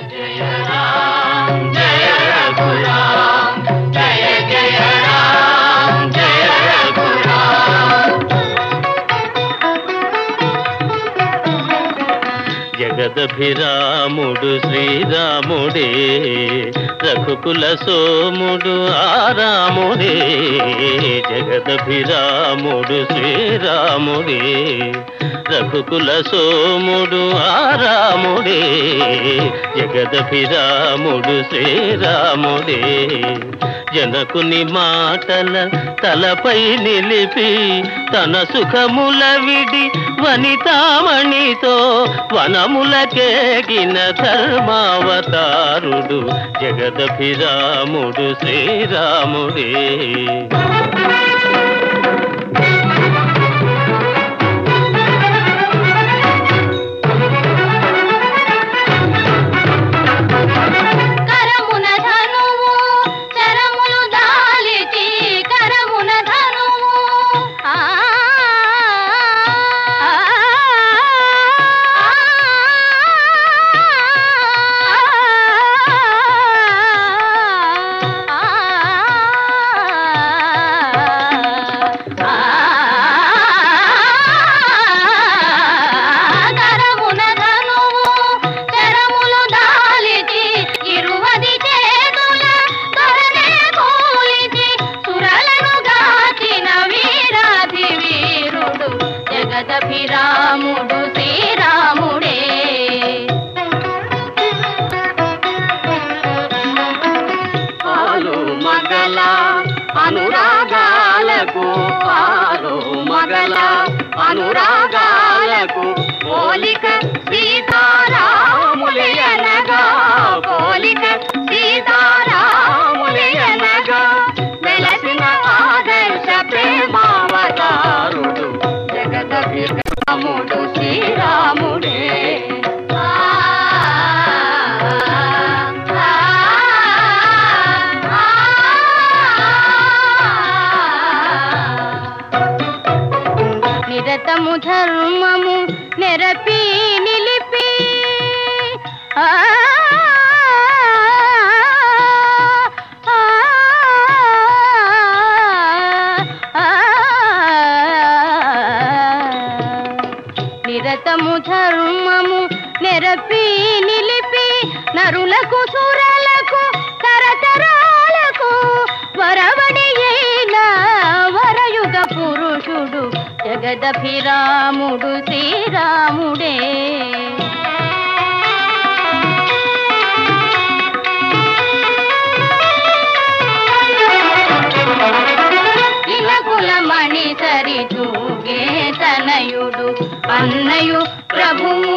జయ రామ్ జయ రఘురామ్ జయ జయ రామ్ జయ రఘురామ్. జగదభిరాముడు శ్రీరాముడే రఘుకుల సోముడు ఆరాముడే. జగదభిరాముడు శ్రీరాముడే రఘుకుల సోముడు ఆరాముడే. జగదభిరాముడు శ్రీరాముడే జనకుని మాటల తలపై నిలిపి తన సుఖముల విడి వనితామణితో వనములకేగిన ధర్మావతారుడు జగదభిరాముడు శ్రీరాముడే. జగదభిరాముడు శ్రీరాముడే. పాలు మగల అనురాగాలకు పాలు మగల అనురాగాలకు పోలిక సీతారాములయనగా పోలిక సీతారాములయనగా వెలసిన ఆదర్శ ప్రేమావతారుడు జగదభిరాముడు శ్రీరాముడే. నిరతము ధర్మము నెరపి నిలిపి నిరతము ధర్మము నెరపి నిలిపి నరులకు సురలకు తరతరాలకు వరవడి అయిన వరయుగ పురుషుడు జగదభిరాముడు శ్రీరాముడే. ఇలకుల మణి సరి తూగే తనయుడు అన్నయు ప్రభు